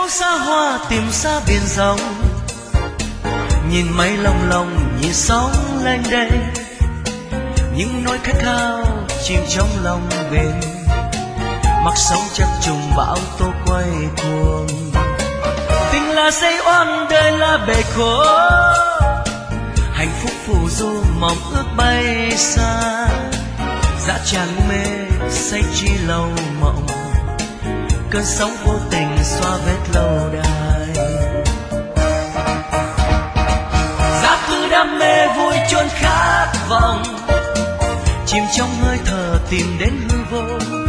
phố xa hoa tìm xa biển rộng, nhìn mây long long nhìn sóng lênh đênh, những nỗi khát khao chìm trong lòng bên, mặc sóng chập trùng bão tố quay cuồng. Tình là dây oan đời là bể khổ, hạnh phúc phù du mong ước bay xa, dã tràng mê say chi lâu mộng, cơn sóng vô tình xóa vết lâu đài. Giá cứ đam mê vui chôn khát vọng, chìm trong hơi thở tìm đến hư vô,